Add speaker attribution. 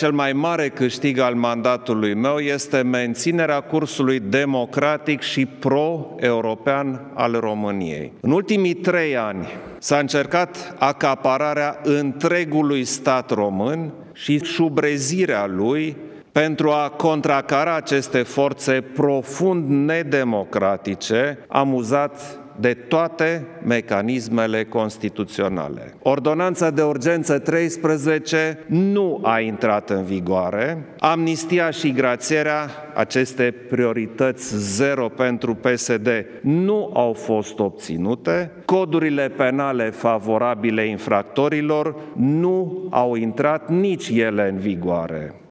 Speaker 1: cel mai mare câștig al mandatului meu este menținerea cursului democratic și pro-european al României. În ultimii 3 ani s-a încercat acapararea întregului stat român și șubrezirea lui pentru a contracara aceste forțe profund nedemocratice, amuzat de toate mecanismele constituționale. Ordonanța de urgență 13 nu a intrat în vigoare, amnistia și grațierea, aceste priorități zero pentru PSD, nu au fost obținute, codurile penale favorabile infractorilor nu au intrat nici ele în vigoare.